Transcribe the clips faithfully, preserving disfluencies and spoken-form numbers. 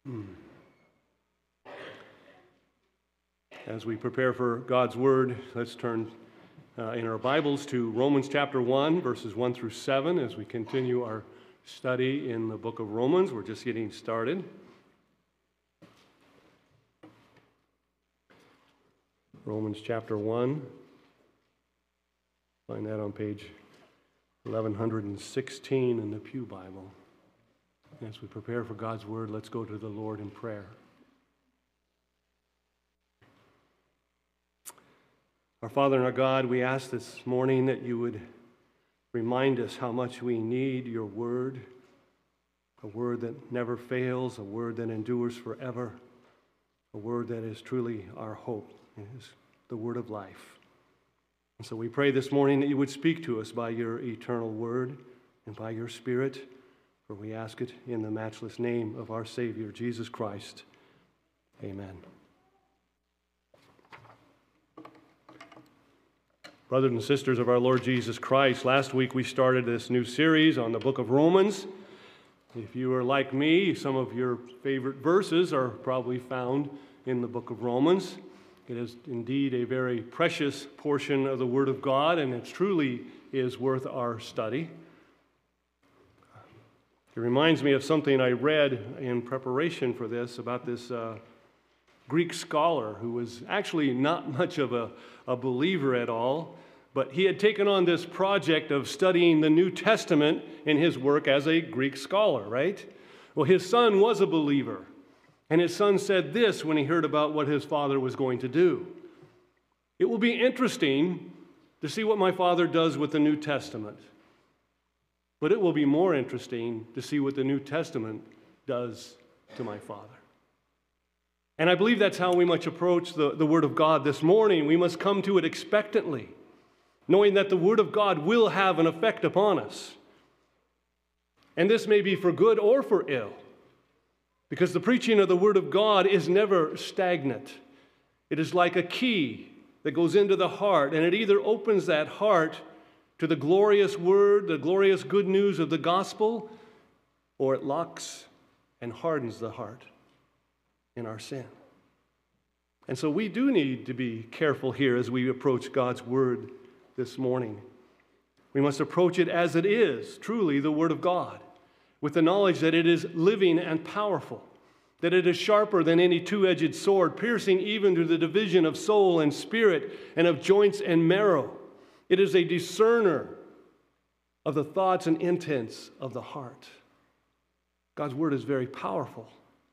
As we prepare for God's Word, let's turn uh, in our Bibles to Romans chapter one, verses one through seven, as we continue our study in the book of Romans. We're just getting started. Romans chapter one. Find that on page eleven sixteen in the Pew Bible. As we prepare for God's Word, let's go to the Lord in prayer. Our Father and our God, we ask this morning that you would remind us how much we need your word, a word that never fails, a word that endures forever, a word that is truly our hope. It is the word of life. And so we pray this morning that you would speak to us by your eternal word and by your Spirit, for we ask it in the matchless name of our Savior, Jesus Christ. Amen. Brothers and sisters of our Lord Jesus Christ, last week we started this new series on the book of Romans. If you are like me, some of your favorite verses are probably found in the book of Romans. It is indeed a very precious portion of the Word of God, and it truly is worth our study. It reminds me of something I read in preparation for this about this uh, Greek scholar who was actually not much of a, a believer at all, but he had taken on this project of studying the New Testament in his work as a Greek scholar, right? Well, his son was a believer, and his son said this when he heard about what his father was going to do. It will be interesting to see what my father does with the New Testament, but it will be more interesting to see what the New Testament does to my father. And I believe that's how we must approach the, the Word of God this morning. We must come to it expectantly, knowing that the Word of God will have an effect upon us. And this may be for good or for ill, because the preaching of the Word of God is never stagnant. It is like a key that goes into the heart, and it either opens that heart to the glorious Word, the glorious good news of the gospel, or it locks and hardens the heart in our sin. And so we do need to be careful here as we approach God's Word this morning. We must approach it as it is, truly the Word of God, with the knowledge that it is living and powerful, that it is sharper than any two-edged sword, piercing even to the division of soul and spirit and of joints and marrow. It is a discerner of the thoughts and intents of the heart. God's Word is very powerful.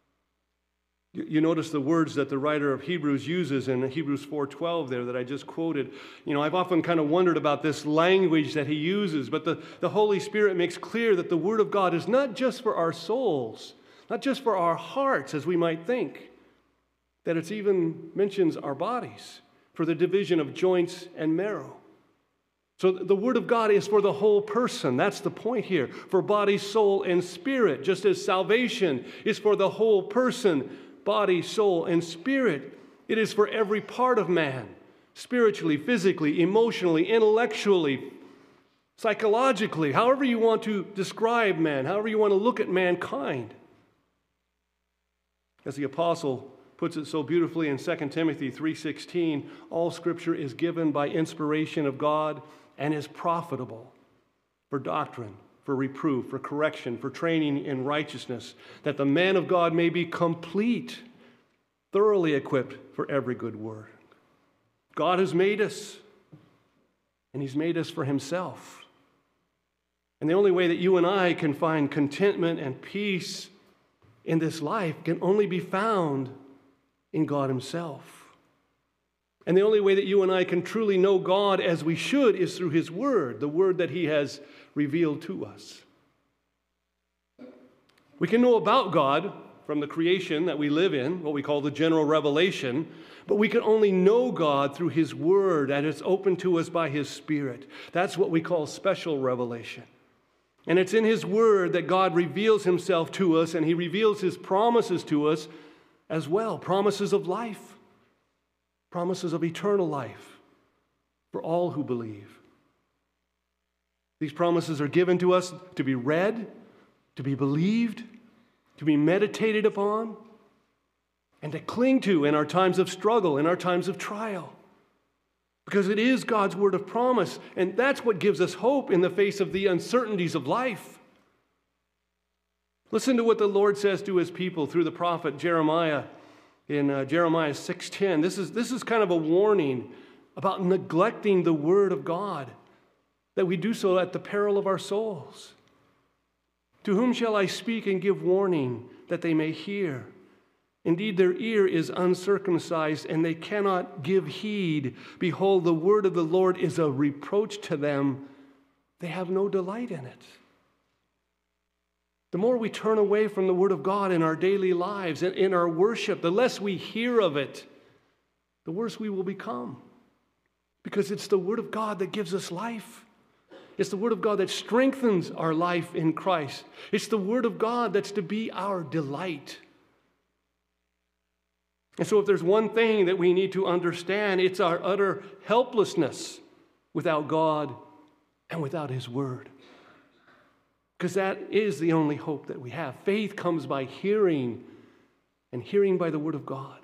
You notice the words that the writer of Hebrews uses in Hebrews four twelve there that I just quoted. You know, I've often kind of wondered about this language that he uses, but the, the Holy Spirit makes clear that the Word of God is not just for our souls, not just for our hearts, as we might think, that it even mentions our bodies for the division of joints and marrow. So the Word of God is for the whole person. That's the point here, for body, soul, and spirit, just as salvation is for the whole person, body, soul, and spirit. It is for every part of man, spiritually, physically, emotionally, intellectually, psychologically, however you want to describe man, however you want to look at mankind. As the apostle puts it so beautifully in Second Timothy three sixteen, all Scripture is given by inspiration of God and is profitable for doctrine, for reproof, for correction, for training in righteousness, that the man of God may be complete, thoroughly equipped for every good work. God has made us, and He's made us for Himself. And the only way that you and I can find contentment and peace in this life can only be found in God Himself. And the only way that you and I can truly know God as we should is through His Word, the Word that He has revealed to us. We can know about God from the creation that we live in, what we call the general revelation, but we can only know God through His Word, and it's open to us by His Spirit. That's what we call special revelation. And it's in His Word that God reveals Himself to us, and He reveals His promises to us as well, promises of life, promises of eternal life for all who believe. These promises are given to us to be read, to be believed, to be meditated upon, and to cling to in our times of struggle, in our times of trial. Because it is God's word of promise, and that's what gives us hope in the face of the uncertainties of life. Listen to what the Lord says to his people through the prophet Jeremiah in uh, Jeremiah six ten. This is, this is kind of a warning about neglecting the word of God, that we do so at the peril of our souls. To whom shall I speak and give warning that they may hear? Indeed, their ear is uncircumcised, and they cannot give heed. Behold, the word of the Lord is a reproach to them. They have no delight in it. The more we turn away from the word of God in our daily lives, and in our worship, the less we hear of it, the worse we will become. Because it's the word of God that gives us life. It's the word of God that strengthens our life in Christ. It's the word of God that's to be our delight. And so if there's one thing that we need to understand, it's our utter helplessness without God and without his word. Because that is the only hope that we have. Faith comes by hearing, and hearing by the word of God.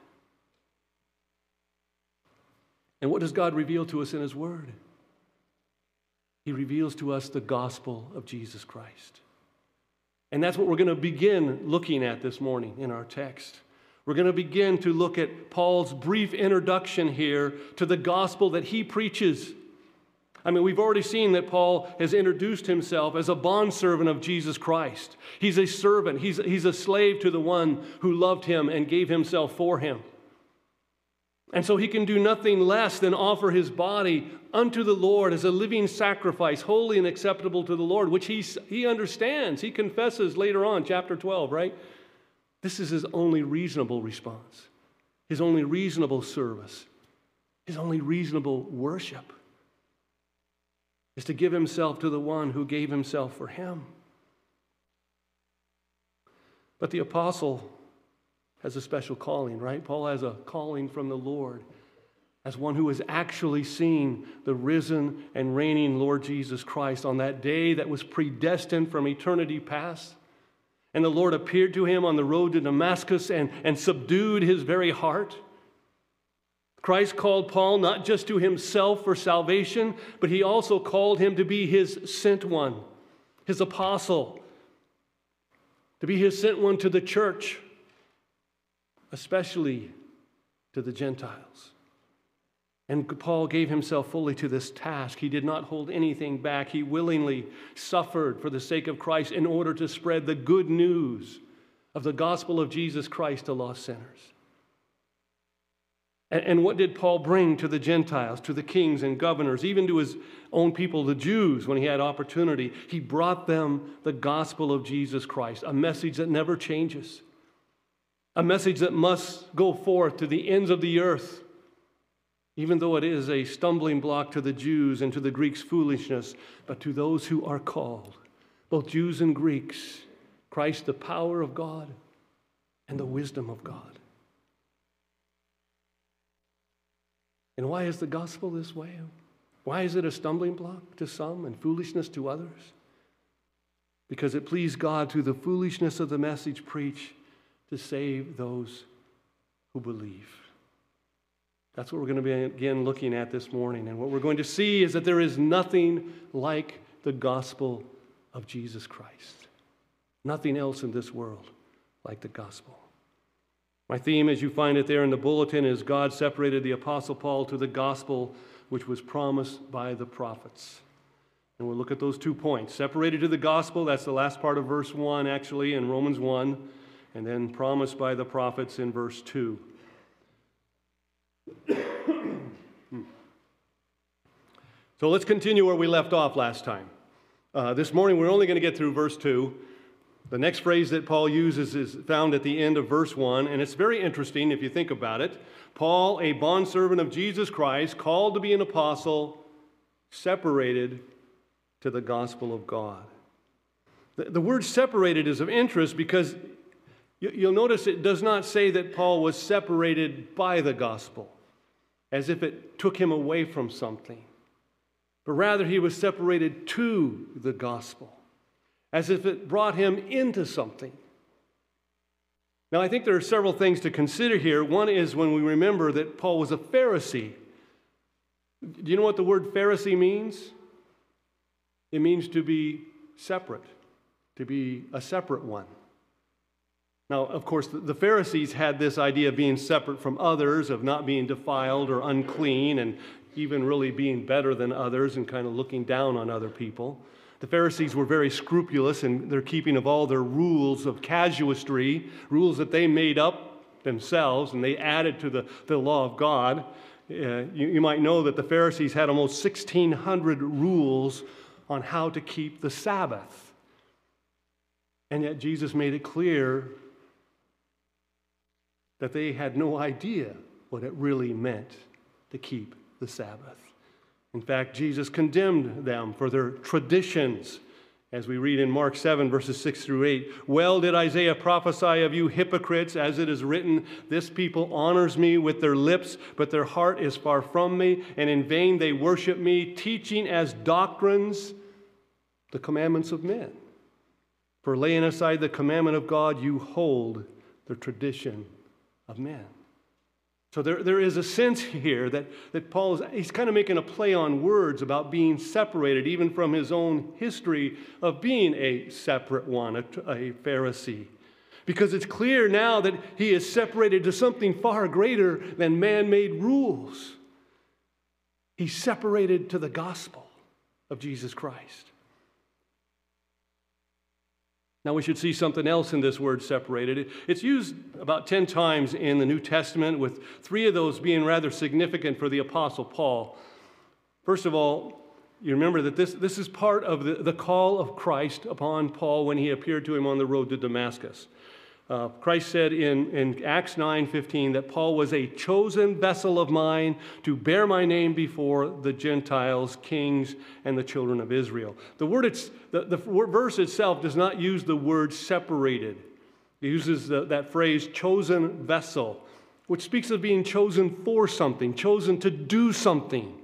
And what does God reveal to us in his word? He reveals to us the gospel of Jesus Christ. And that's what we're going to begin looking at this morning in our text. We're going to begin to look at Paul's brief introduction here to the gospel that he preaches. I mean, we've already seen that Paul has introduced himself as a bondservant of Jesus Christ. He's a servant. He's, he's a slave to the one who loved him and gave himself for him. And so he can do nothing less than offer his body unto the Lord as a living sacrifice, holy and acceptable to the Lord, which he, he understands. He confesses later on, chapter twelve, right? This is his only reasonable response, his only reasonable service, his only reasonable worship is to give himself to the one who gave himself for him. But the apostle has a special calling, right? Paul has a calling from the Lord as one who has actually seen the risen and reigning Lord Jesus Christ on that day that was predestined from eternity past. And the Lord appeared to him on the road to Damascus and, and subdued his very heart. Christ called Paul not just to himself for salvation, but he also called him to be his sent one, his apostle, to be his sent one to the church, especially to the Gentiles. And Paul gave himself fully to this task. He did not hold anything back. He willingly suffered for the sake of Christ in order to spread the good news of the gospel of Jesus Christ to lost sinners. And what did Paul bring to the Gentiles, to the kings and governors, even to his own people, the Jews, when he had opportunity? He brought them the gospel of Jesus Christ, a message that never changes, a message that must go forth to the ends of the earth, even though it is a stumbling block to the Jews and to the Greeks' foolishness, but to those who are called, both Jews and Greeks, Christ, the power of God and the wisdom of God. And why is the gospel this way? Why is it a stumbling block to some and foolishness to others? Because it pleased God through the foolishness of the message preached to save those who believe. That's what we're going to begin looking at this morning. And what we're going to see is that there is nothing like the gospel of Jesus Christ. Nothing else in this world like the gospel. My theme, as you find it there in the bulletin, is God separated the Apostle Paul to the gospel which was promised by the prophets. And we'll look at those two points. Separated to the gospel, that's the last part of verse one, actually, in Romans one, and then promised by the prophets in verse two. So let's continue where we left off last time. Uh, this morning, we're only going to get through verse two. The next phrase that Paul uses is found at the end of verse one, and it's very interesting if you think about it. Paul, a bondservant of Jesus Christ, called to be an apostle, separated to the gospel of God. The, the word separated is of interest because you, you'll notice it does not say that Paul was separated by the gospel, as if it took him away from something, but rather he was separated to the gospel, as if it brought him into something. Now, I think there are several things to consider here. One is when we remember that Paul was a Pharisee. Do you know what the word Pharisee means? It means to be separate, to be a separate one. Now, of course, the Pharisees had this idea of being separate from others, of not being defiled or unclean, and even really being better than others and kind of looking down on other people. The Pharisees were very scrupulous in their keeping of all their rules of casuistry, rules that they made up themselves, and they added to the, the law of God. Uh, you, you might know that the Pharisees had almost sixteen hundred rules on how to keep the Sabbath. And yet Jesus made it clear that they had no idea what it really meant to keep the Sabbath. In fact, Jesus condemned them for their traditions, as we read in Mark seven, verses six through eight. Well did Isaiah prophesy of you hypocrites, as it is written, this people honors me with their lips, but their heart is far from me, and in vain they worship me, teaching as doctrines the commandments of men. For laying aside the commandment of God, you hold the tradition of men. So there, there is a sense here that, that Paul is he's kind of making a play on words about being separated, even from his own history of being a separate one, a, a Pharisee. Because it's clear now that he is separated to something far greater than man-made rules. He's separated to the gospel of Jesus Christ. Now, we should see something else in this word separated. It's used about ten times in the New Testament, with three of those being rather significant for the Apostle Paul. First of all, you remember that this, this is part of the, the call of Christ upon Paul when he appeared to him on the road to Damascus. Uh, Christ said in, in Acts nine fifteen that Paul was a chosen vessel of mine to bear my name before the Gentiles, kings, and the children of Israel. The word it's, the, the verse itself does not use the word separated. It uses the, that phrase chosen vessel, which speaks of being chosen for something, chosen to do something.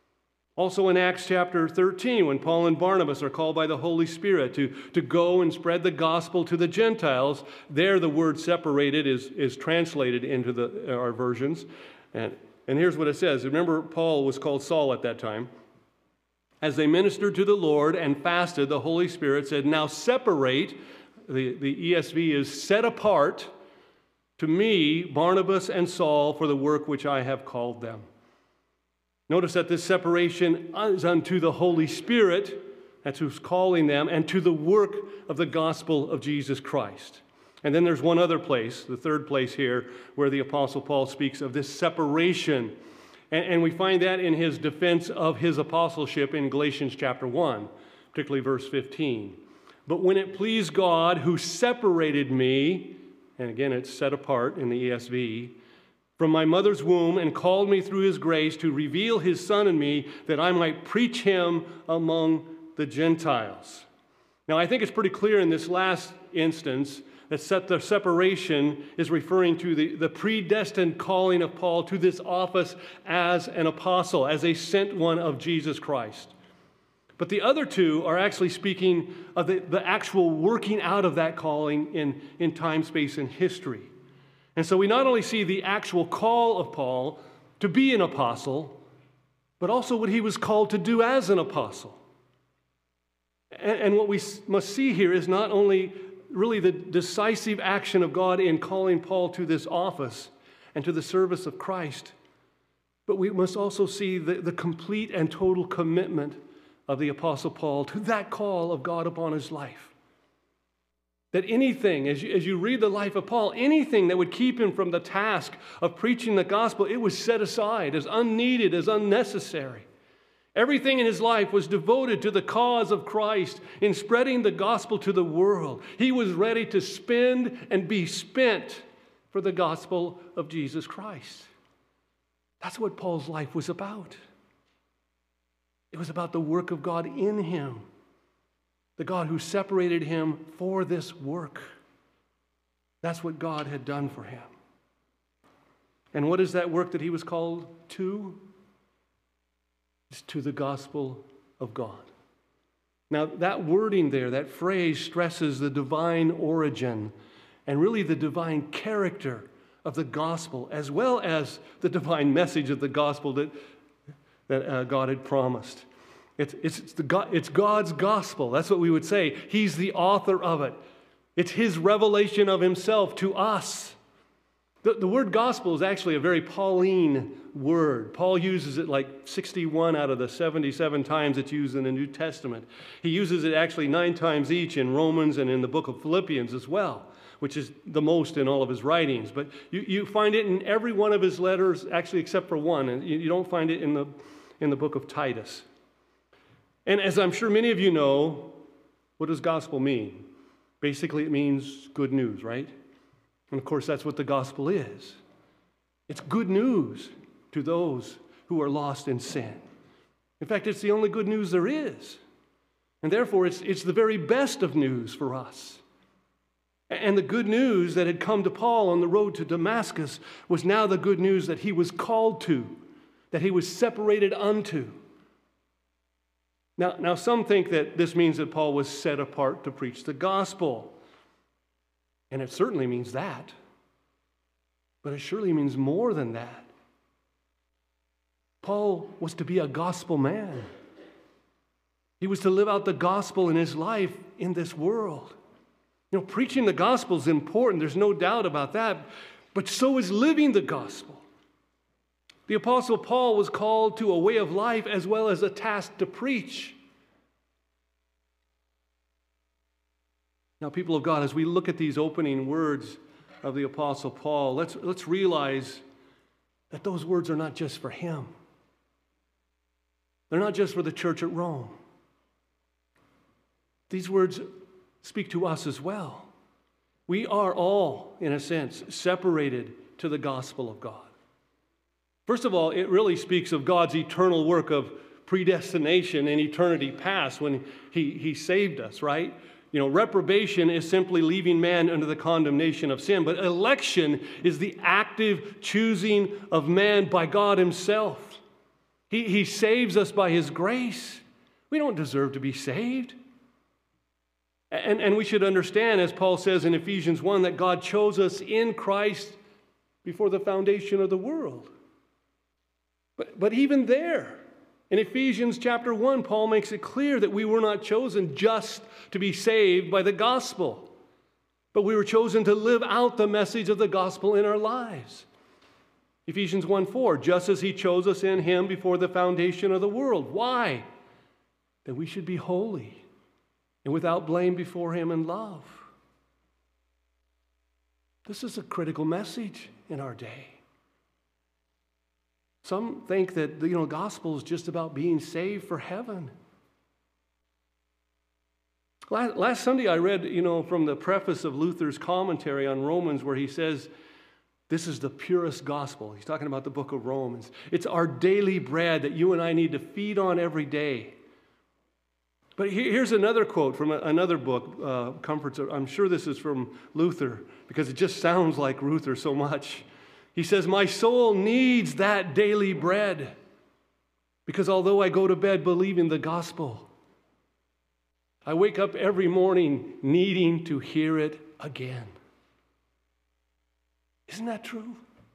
Also in Acts chapter thirteen, when Paul and Barnabas are called by the Holy Spirit to, to go and spread the gospel to the Gentiles, there the word separated is, is translated into the, our versions. And, and here's what it says. Remember, Paul was called Saul at that time. As they ministered to the Lord and fasted, the Holy Spirit said, now separate, the, the E S V is set apart, to me, Barnabas and Saul, for the work which I have called them. Notice that this separation is unto the Holy Spirit, that's who's calling them, and to the work of the gospel of Jesus Christ. And then there's one other place, the third place here, where the Apostle Paul speaks of this separation. And, and we find that in his defense of his apostleship in Galatians chapter one, particularly verse fifteen. But when it pleased God who separated me, and again it's set apart in the E S V, from my mother's womb, and called me through his grace to reveal his Son in me, that I might preach him among the Gentiles. Now, I think it's pretty clear in this last instance that set the separation is referring to the, the predestined calling of Paul to this office as an apostle, as a sent one of Jesus Christ. But the other two are actually speaking of the, the actual working out of that calling in, in time, space, and history. And so we not only see the actual call of Paul to be an apostle, but also what he was called to do as an apostle. And, and what we must see here is not only really the decisive action of God in calling Paul to this office and to the service of Christ, but we must also see the, the complete and total commitment of the Apostle Paul to that call of God upon his life. That anything, as you, as you read the life of Paul, anything that would keep him from the task of preaching the gospel, it was set aside as unneeded, as unnecessary. Everything in his life was devoted to the cause of Christ in spreading the gospel to the world. He was ready to spend and be spent for the gospel of Jesus Christ. That's what Paul's life was about. It was about the work of God in him. The God who separated him for this work. That's what God had done for him. And what is that work that he was called to? It's to the gospel of God. Now, that wording there, that phrase, stresses the divine origin and really the divine character of the gospel, as well as the divine message of the gospel that, that uh, God had promised. It's, it's, it's, the God, it's God's gospel. That's what we would say. He's the author of it. It's His revelation of Himself to us. The, the word gospel is actually a very Pauline word. Paul uses it like sixty-one out of the seventy-seven times it's used in the New Testament. He uses it actually nine times each in Romans and in the book of Philippians as well, which is the most in all of his writings. But you, you find it in every one of his letters, actually except for one, and you, you don't find it in the, in the book of Titus. And as I'm sure many of you know, what does gospel mean? Basically, it means good news, right? And of course, that's what the gospel is. It's good news to those who are lost in sin. In fact, it's the only good news there is. And therefore, it's, it's the very best of news for us. And the good news that had come to Paul on the road to Damascus was now the good news that he was called to, that he was separated unto. Now, now some think that this means that Paul was set apart to preach the gospel. And it certainly means that. But it surely means more than that. Paul was to be a gospel man. He was to live out the gospel in his life in this world. You know, preaching the gospel is important. There's no doubt about that. But so is living the gospel. The Apostle Paul was called to a way of life as well as a task to preach. Now, people of God, as we look at these opening words of the Apostle Paul, let's, let's realize that those words are not just for him. They're not just for the church at Rome. These words speak to us as well. We are all, in a sense, separated to the gospel of God. First of all, it really speaks of God's eternal work of predestination in eternity past when he, he saved us, right? You know, reprobation is simply leaving man under the condemnation of sin, but election is the active choosing of man by God Himself. He, he saves us by His grace. We don't deserve to be saved. And, and we should understand, as Paul says in Ephesians one, that God chose us in Christ before the foundation of the world. But, but even there, in Ephesians chapter one, Paul makes it clear that we were not chosen just to be saved by the gospel, but we were chosen to live out the message of the gospel in our lives. Ephesians one four, just as He chose us in Him before the foundation of the world. Why? That we should be holy and without blame before Him in love. This is a critical message in our day. Some think that, you know, the gospel is just about being saved for heaven. Last, last Sunday I read, you know, from the preface of Luther's commentary on Romans where he says, this is the purest gospel. He's talking about the book of Romans. It's our daily bread that you and I need to feed on every day. But here's another quote from another book, uh, Comforts. I'm sure this is from Luther because it just sounds like Luther so much. He says, my soul needs that daily bread because although I go to bed believing the gospel, I wake up every morning needing to hear it again. Isn't that true?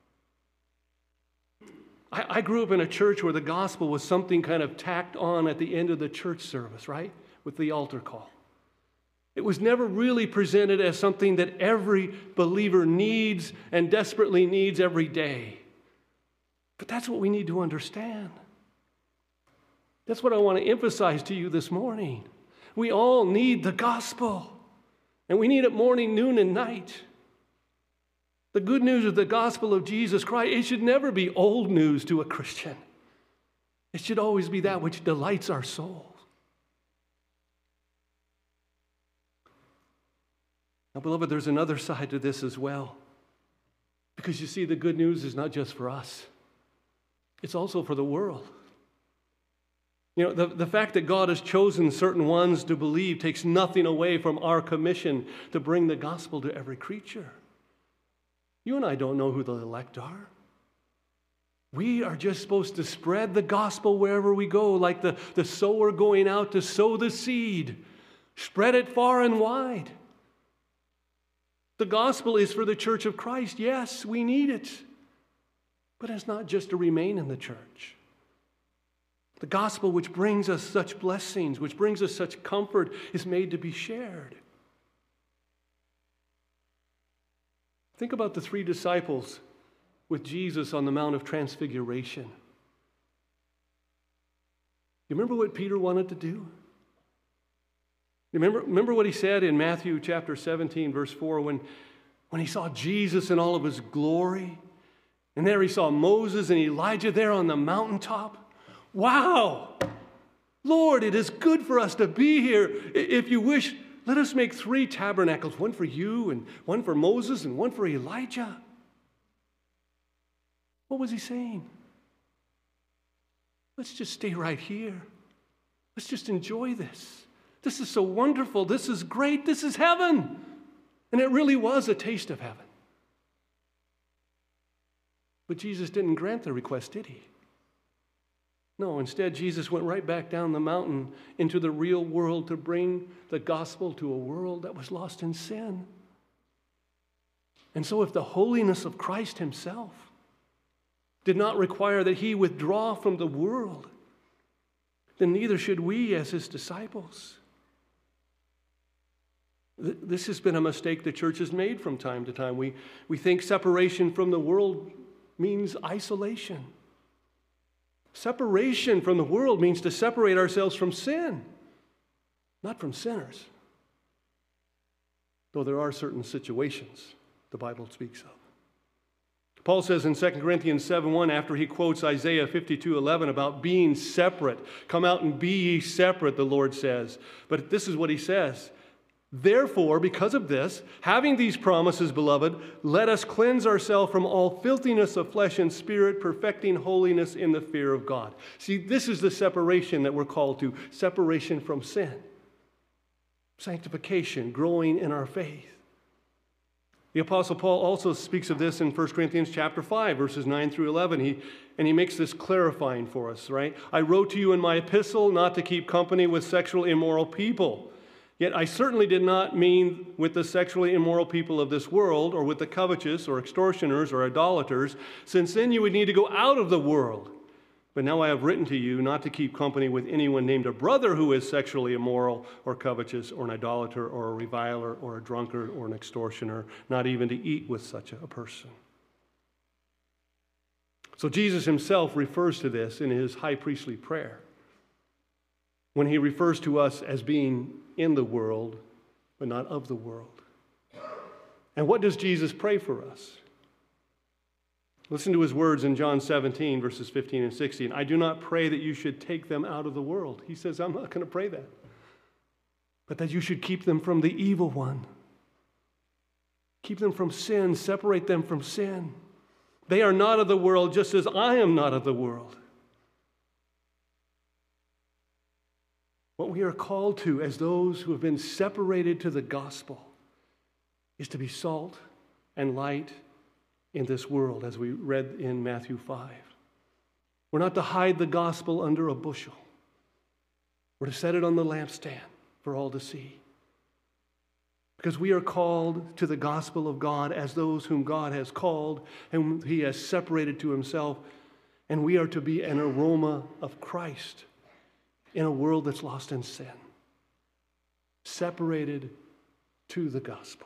I, I grew up in a church where the gospel was something kind of tacked on at the end of the church service, right? With the altar call. It was never really presented as something that every believer needs and desperately needs every day. But that's what we need to understand. That's what I want to emphasize to you this morning. We all need the gospel, and we need it morning, noon, and night. The good news of the gospel of Jesus Christ, it should never be old news to a Christian. It should always be that which delights our souls. Now, beloved, there's another side to this as well. Because you see, the good news is not just for us. It's also for the world. You know, the, the fact that God has chosen certain ones to believe takes nothing away from our commission to bring the gospel to every creature. You and I don't know who the elect are. We are just supposed to spread the gospel wherever we go, like the, the sower going out to sow the seed. Spread it far and wide. The gospel is for the church of Christ. Yes, we need it. But it's not just to remain in the church. The gospel, which brings us such blessings, which brings us such comfort, is made to be shared. Think about the three disciples with Jesus on the Mount of Transfiguration. You remember what Peter wanted to do? Remember, remember what he said in Matthew chapter seventeen, verse four, when, when he saw Jesus in all of his glory, and there he saw Moses and Elijah there on the mountaintop. Wow! Lord, it is good for us to be here. If you wish, let us make three tabernacles, one for you and one for Moses and one for Elijah. What was he saying? Let's just stay right here. Let's just enjoy this. This is so wonderful. This is great. This is heaven. And it really was a taste of heaven. But Jesus didn't grant the request, did he? No, instead, Jesus went right back down the mountain into the real world to bring the gospel to a world that was lost in sin. And so if the holiness of Christ himself did not require that he withdraw from the world, then neither should we as his disciples. This has been a mistake the church has made from time to time. We, we think separation from the world means isolation. Separation from the world means to separate ourselves from sin, not from sinners. Though there are certain situations the Bible speaks of. Paul says in Second Corinthians seven one, after he quotes Isaiah fifty-two eleven about being separate, come out and be ye separate, the Lord says. But this is what he says. Therefore, because of this, having these promises, beloved, let us cleanse ourselves from all filthiness of flesh and spirit, perfecting holiness in the fear of God. See, this is the separation that we're called to, separation from sin. Sanctification, growing in our faith. The Apostle Paul also speaks of this in First Corinthians chapter five, verses nine through eleven. He, and he makes this clarifying for us, right? I wrote to you in my epistle not to keep company with sexually immoral people. Yet I certainly did not mean with the sexually immoral people of this world, or with the covetous, or extortioners, or idolaters, since then you would need to go out of the world. But now I have written to you not to keep company with anyone named a brother who is sexually immoral, or covetous, or an idolater, or a reviler, or a drunkard, or an extortioner, not even to eat with such a person. So Jesus himself refers to this in his high priestly prayer, when he refers to us as being in the world, but not of the world. And what does Jesus pray for us? Listen to his words in John seventeen, verses fifteen and sixteen. I do not pray that you should take them out of the world. He says, I'm not going to pray that. But that you should keep them from the evil one. Keep them from sin. Separate them from sin. They are not of the world, just as I am not of the world. What we are called to as those who have been separated to the gospel is to be salt and light in this world, as we read in Matthew five. We're not to hide the gospel under a bushel. We're to set it on the lampstand for all to see. Because we are called to the gospel of God as those whom God has called and whom he has separated to himself, and we are to be an aroma of Christ in a world that's lost in sin, separated to the gospel.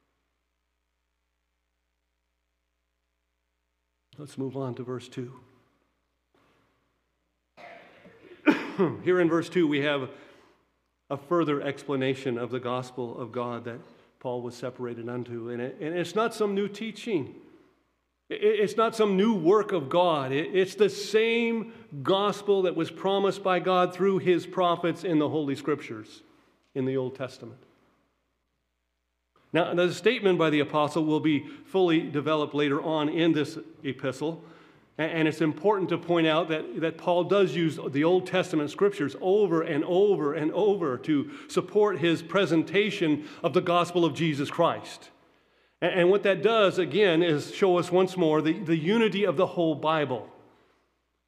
Let's move on to verse two. Here in verse two, we have a further explanation of the gospel of God that Paul was separated unto. And, it, and it's not some new teaching. It's not some new work of God. It's the same gospel that was promised by God through his prophets in the Holy Scriptures in the Old Testament. Now, the statement by the apostle will be fully developed later on in this epistle. And it's important to point out that, that Paul does use the Old Testament Scriptures over and over and over to support his presentation of the gospel of Jesus Christ. And what that does, again, is show us once more the, the unity of the whole Bible.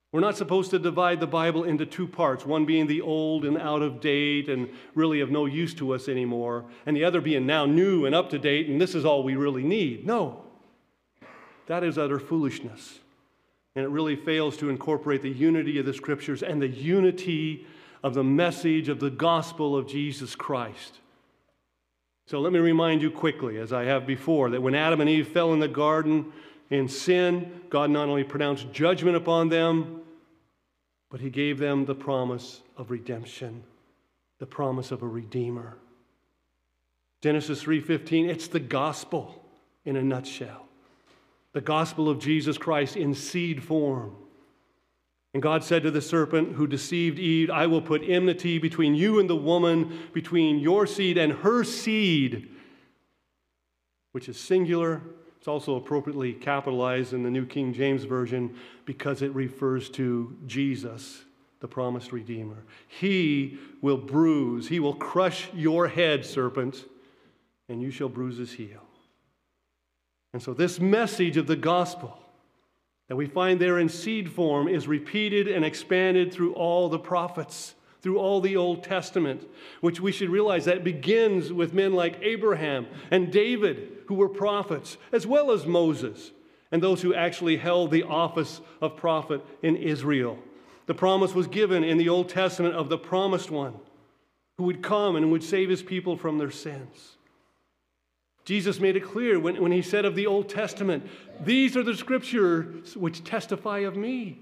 We're not supposed to divide the Bible into two parts, one being the old and out of date and really of no use to us anymore, and the other being now new and up to date, and this is all we really need. No, that is utter foolishness. And it really fails to incorporate the unity of the Scriptures and the unity of the message of the gospel of Jesus Christ. So let me remind you quickly, as I have before, that when Adam and Eve fell in the garden in sin, God not only pronounced judgment upon them, but he gave them the promise of redemption, the promise of a Redeemer. Genesis three fifteen, it's the gospel in a nutshell. The gospel of Jesus Christ in seed form. And God said to the serpent who deceived Eve, I will put enmity between you and the woman, between your seed and her seed, which is singular. It's also appropriately capitalized in the New King James Version because it refers to Jesus, the promised Redeemer. He will bruise, he will crush your head, serpent, and you shall bruise his heel. And so this message of the gospel that we find there in seed form is repeated and expanded through all the prophets, through all the Old Testament, which we should realize that begins with men like Abraham and David, who were prophets, as well as Moses, and those who actually held the office of prophet in Israel. The promise was given in the Old Testament of the promised one, who would come and would save his people from their sins. Jesus made it clear when, when he said of the Old Testament, these are the scriptures which testify of me.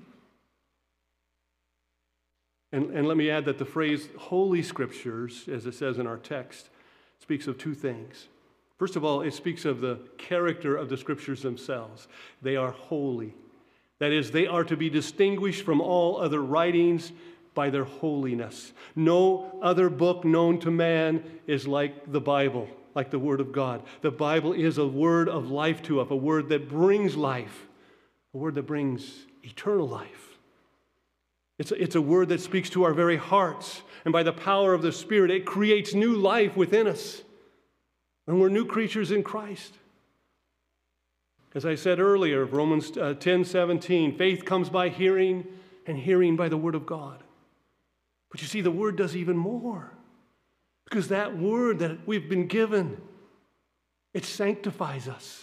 And, and let me add that the phrase Holy Scriptures, as it says in our text, speaks of two things. First of all, it speaks of the character of the Scriptures themselves. They are holy. That is, they are to be distinguished from all other writings by their holiness. No other book known to man is like the Bible, like the Word of God. The Bible is a word of life to us, a word that brings life, a word that brings eternal life. It's a, it's a word that speaks to our very hearts, and by the power of the Spirit, it creates new life within us. And we're new creatures in Christ. As I said earlier, Romans uh, ten seventeen, faith comes by hearing, and hearing by the Word of God. But you see, the Word does even more. Because that Word that we've been given, it sanctifies us.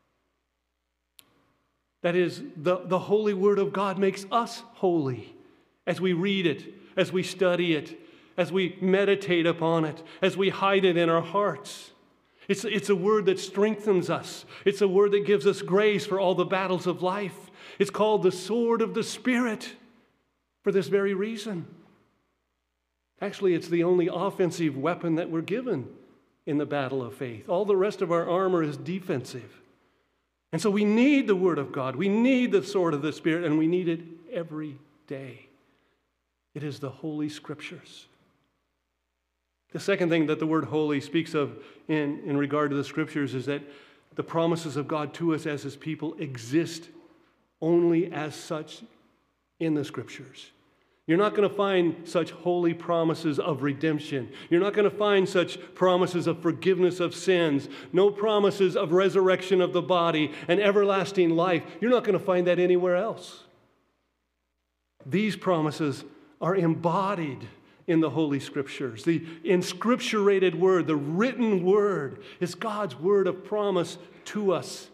That is, the, the holy Word of God makes us holy as we read it, as we study it, as we meditate upon it, as we hide it in our hearts. It's, it's a word that strengthens us. It's a word that gives us grace for all the battles of life. It's called the sword of the Spirit for this very reason. Actually, it's the only offensive weapon that we're given in the battle of faith. All the rest of our armor is defensive. And so we need the Word of God. We need the sword of the Spirit, and we need it every day. It is the Holy Scriptures. The second thing that the word holy speaks of in, in regard to the Scriptures is that the promises of God to us as His people exist only as such in the Scriptures. You're not going to find such holy promises of redemption. You're not going to find such promises of forgiveness of sins, no promises of resurrection of the body and everlasting life. You're not going to find that anywhere else. These promises are embodied in the Holy Scriptures. The inscripturated Word, the written Word, is God's word of promise to us.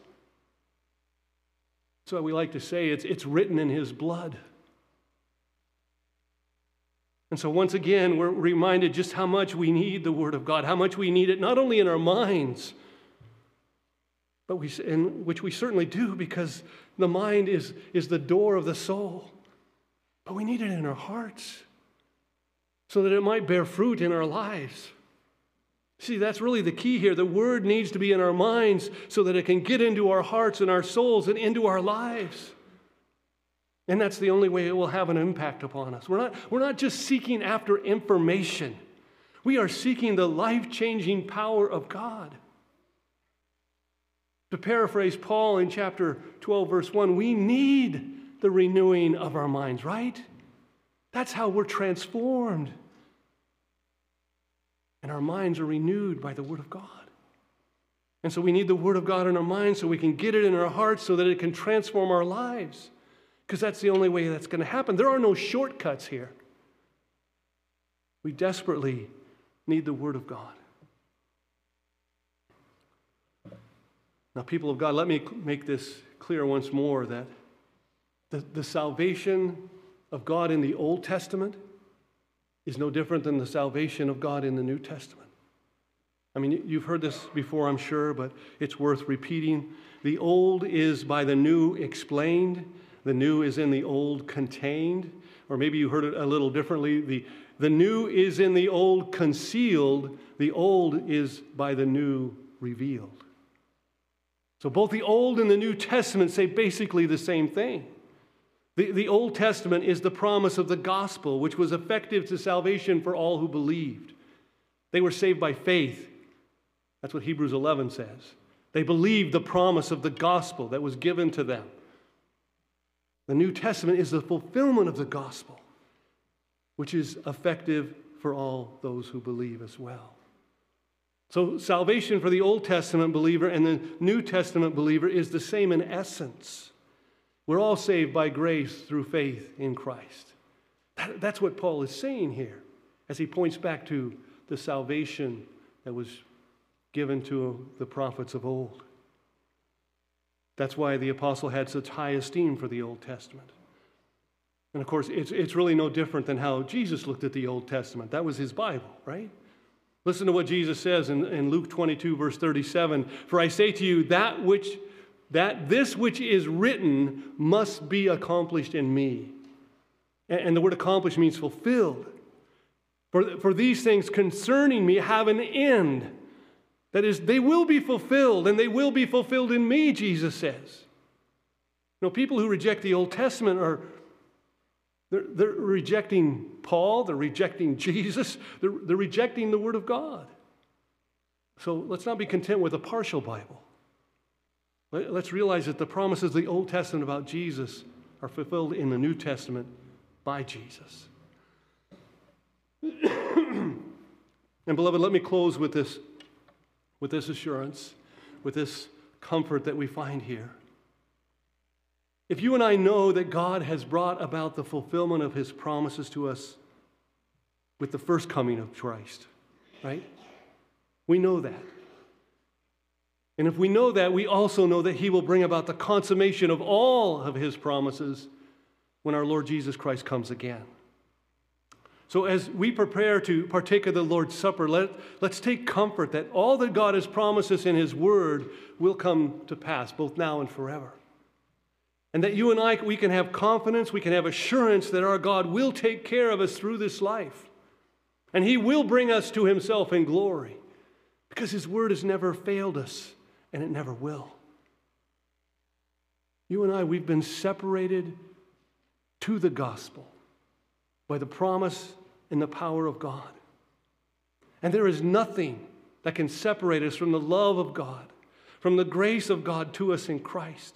So we like to say it's, it's written in His blood. And so once again, we're reminded just how much we need the Word of God, how much we need it not only in our minds, but we, in which we certainly do because the mind is, is the door of the soul. But we need it in our hearts so that it might bear fruit in our lives. See, that's really the key here. The Word needs to be in our minds so that it can get into our hearts and our souls and into our lives. And that's the only way it will have an impact upon us. We're not, we're not just seeking after information. We are seeking the life-changing power of God. To paraphrase Paul in chapter twelve, verse one, we need the renewing of our minds, right? That's how we're transformed. And our minds are renewed by the Word of God. And so we need the Word of God in our minds so we can get it in our hearts so that it can transform our lives. because that's the only way that's going to happen. There are no shortcuts here. We desperately need the Word of God. Now, people of God, let me make this clear once more that the, the salvation of God in the Old Testament is no different than the salvation of God in the New Testament. I mean, you've heard this before, I'm sure, but it's worth repeating. The old is by the new explained. The new is in the old contained. Or maybe you heard it a little differently. The, the new is in the old concealed. The old is by the new revealed. So both the Old and the New Testament say basically the same thing. The, the Old Testament is the promise of the gospel, which was effective to salvation for all who believed. They were saved by faith. That's what Hebrews eleven says. They believed the promise of the gospel that was given to them. The New Testament is the fulfillment of the gospel, which is effective for all those who believe as well. So salvation for the Old Testament believer and the New Testament believer is the same in essence. We're all saved by grace through faith in Christ. That, that's what Paul is saying here as he points back to the salvation that was given to the prophets of old. That's why the apostle had such high esteem for the Old Testament. And of course, it's, it's really no different than how Jesus looked at the Old Testament. That was his Bible, right? Listen to what Jesus says in, in Luke twenty-two, verse thirty-seven. For I say to you, that which that this which is written must be accomplished in me. And, and the word accomplished means fulfilled. For, for these things concerning me have an end. That is, they will be fulfilled, and they will be fulfilled in me, Jesus says. You know, people who reject the Old Testament are They're, they're rejecting Paul, they're rejecting Jesus, they're, they're rejecting the Word of God. So let's not be content with a partial Bible. Let, let's realize that the promises of the Old Testament about Jesus are fulfilled in the New Testament by Jesus. And beloved, let me close with this, with this assurance, with this comfort that we find here. If you and I know that God has brought about the fulfillment of His promises to us with the first coming of Christ, right? We know that. And if we know that, we also know that He will bring about the consummation of all of His promises when our Lord Jesus Christ comes again. So as we prepare to partake of the Lord's Supper, let, let's take comfort that all that God has promised us in His Word will come to pass, both now and forever. And that you and I, we can have confidence, we can have assurance that our God will take care of us through this life. And He will bring us to Himself in glory. Because His Word has never failed us, and it never will. You and I, we've been separated to the gospel by the promise and the power of God. And there is nothing that can separate us from the love of God, from the grace of God to us in Christ.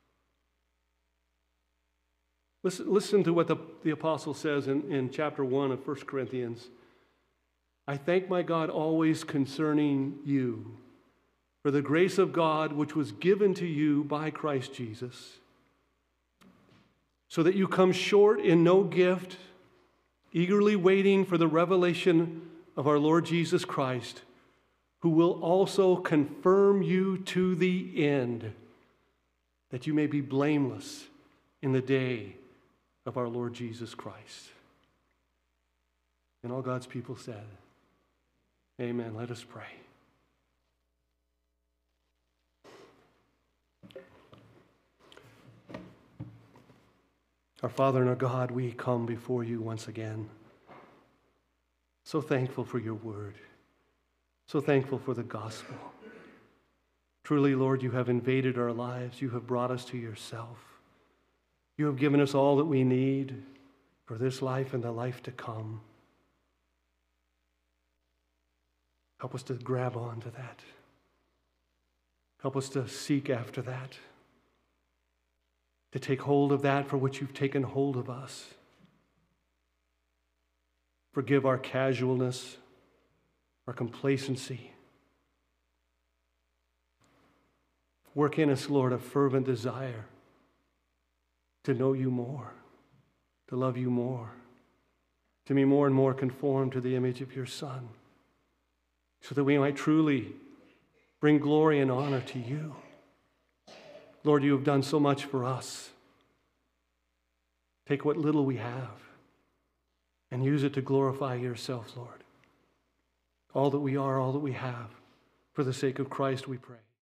Listen, listen to what the, the apostle says in, in chapter one of First Corinthians. I thank my God always concerning you for the grace of God which was given to you by Christ Jesus, so that you come short in no gift, eagerly waiting for the revelation of our Lord Jesus Christ, who will also confirm you to the end, that you may be blameless in the day of our Lord Jesus Christ. And all God's people said, amen. Let us pray. Our Father and our God, we come before you once again. So thankful for your word. So thankful for the gospel. Truly, Lord, you have invaded our lives. You have brought us to yourself. You have given us all that we need for this life and the life to come. Help us to grab on to that. Help us to seek after that. To take hold of that for which you've taken hold of us. Forgive our casualness, our complacency. Work in us, Lord, a fervent desire to know you more, to love you more, to be more and more conformed to the image of your Son, so that we might truly bring glory and honor to you. Lord, you have done so much for us. Take what little we have and use it to glorify yourself, Lord. All that we are, all that we have, for the sake of Christ we pray.